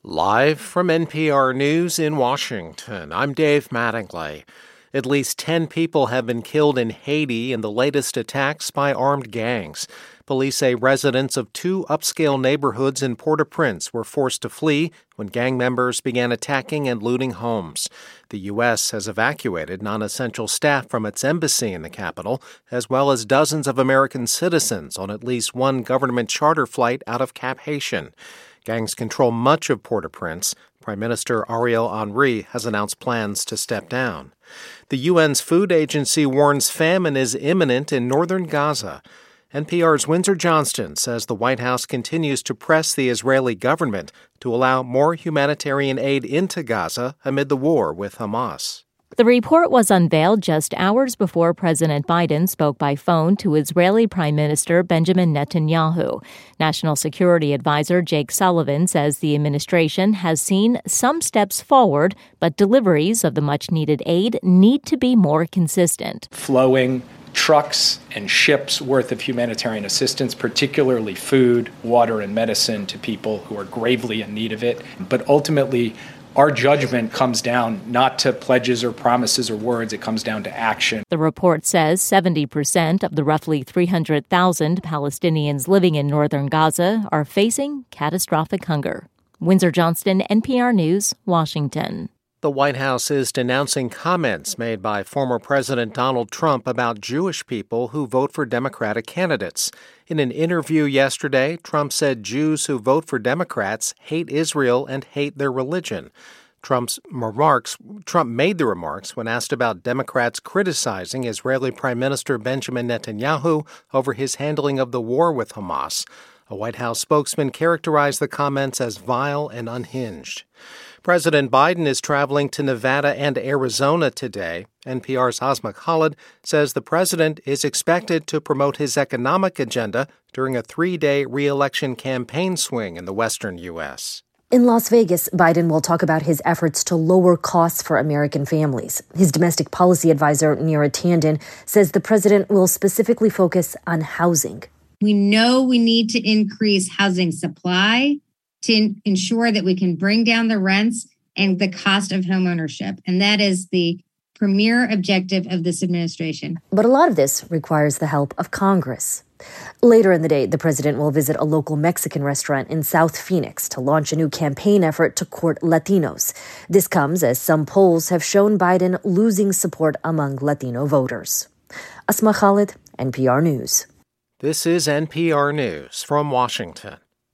Live from NPR News in Washington, I'm Dave Mattingly. At least 10 people have been killed in Haiti in the latest attacks by armed gangs. Police say residents of two upscale neighborhoods in Port-au-Prince were forced to flee when gang members began attacking and looting homes. The U.S. has evacuated non-essential staff from its embassy in the capital, as well as dozens of American citizens on at least one government charter flight out of Cap Haitian. Gangs control much of Port-au-Prince. Prime Minister Ariel Henry has announced plans to step down. The UN's food agency warns famine is imminent in northern Gaza. NPR's Windsor Johnston says the White House continues to press the Israeli government to allow more humanitarian aid into Gaza amid the war with Hamas. The report was unveiled just hours before President Biden spoke by phone to Israeli Prime Minister Benjamin Netanyahu. National Security Advisor Jake Sullivan says the administration has seen some steps forward, but deliveries of the much-needed aid need to be more consistent. Flowing trucks and ships worth of humanitarian assistance, particularly food, water, and medicine to people who are gravely in need of it. But ultimately, our judgment comes down not to pledges or promises or words. It comes down to action. The report says 70% of the roughly 300,000 Palestinians living in northern Gaza are facing catastrophic hunger. Windsor Johnston, NPR News, Washington. The White House is denouncing comments made by former President Donald Trump about Jewish people who vote for Democratic candidates. In an interview yesterday, Trump said Jews who vote for Democrats hate Israel and hate their religion. Trump made the remarks when asked about Democrats criticizing Israeli Prime Minister Benjamin Netanyahu over his handling of the war with Hamas. A White House spokesman characterized the comments as vile and unhinged. President Biden is traveling to Nevada and Arizona today. NPR's Asma Khalid says the president is expected to promote his economic agenda during a 3-day re-election campaign swing in the western U.S. In Las Vegas, Biden will talk about his efforts to lower costs for American families. His domestic policy advisor, Neera Tanden, says the president will specifically focus on housing. We know we need to increase housing supply to ensure that we can bring down the rents and the cost of homeownership. And that is the premier objective of this administration. But a lot of this requires the help of Congress. Later in the day, the president will visit a local Mexican restaurant in South Phoenix to launch a new campaign effort to court Latinos. This comes as some polls have shown Biden losing support among Latino voters. Asma Khalid, NPR News. This is NPR News from Washington.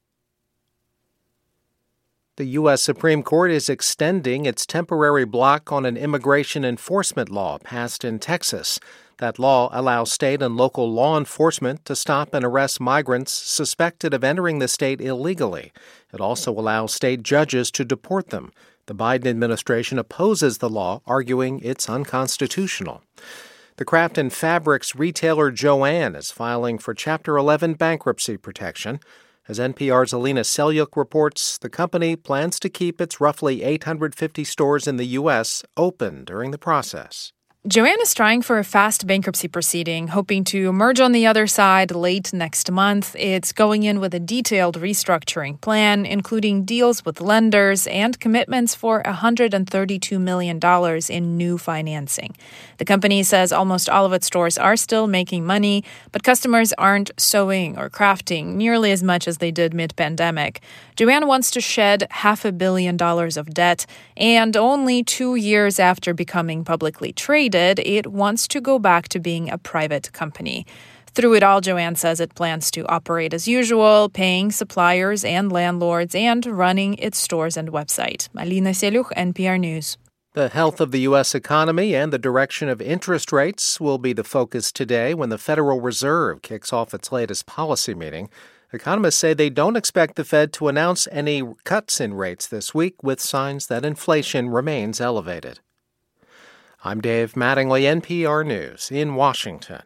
The U.S. Supreme Court is extending its temporary block on an immigration enforcement law passed in Texas. That law allows state and local law enforcement to stop and arrest migrants suspected of entering the state illegally. It also allows state judges to deport them. The Biden administration opposes the law, arguing it's unconstitutional. The craft and fabrics retailer Jo-Ann is filing for Chapter 11 bankruptcy protection. As NPR's Alina Selyuk reports, the company plans to keep its roughly 850 stores in the U.S. open during the process. Jo-Ann is trying for a fast bankruptcy proceeding, hoping to emerge on the other side late next month. It's going in with a detailed restructuring plan, including deals with lenders and commitments for $132 million in new financing. The company says almost all of its stores are still making money, but customers aren't sewing or crafting nearly as much as they did mid-pandemic. Jo-Ann wants to shed $500 million of debt, and only 2 years after becoming publicly traded, it wants to go back to being a private company. Through it all, Jo-Ann says it plans to operate as usual, paying suppliers and landlords and running its stores and website. Alina Selyuk, NPR News. The health of the U.S. economy and the direction of interest rates will be the focus today when the Federal Reserve kicks off its latest policy meeting. Economists say they don't expect the Fed to announce any cuts in rates this week, with signs that inflation remains elevated. I'm Dave Mattingly, NPR News in Washington.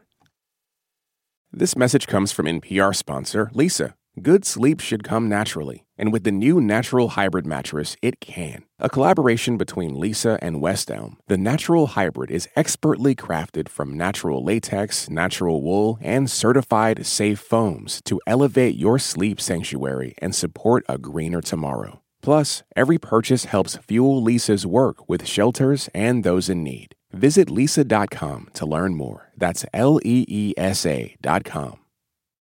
This message comes from NPR sponsor Leesa. Good sleep should come naturally, and with the new Natural Hybrid mattress, it can. A collaboration between Leesa and West Elm, the Natural Hybrid is expertly crafted from natural latex, natural wool, and certified safe foams to elevate your sleep sanctuary and support a greener tomorrow. Plus, every purchase helps fuel Lisa's work with shelters and those in need. Visit lisa.com to learn more. That's LEESA.com.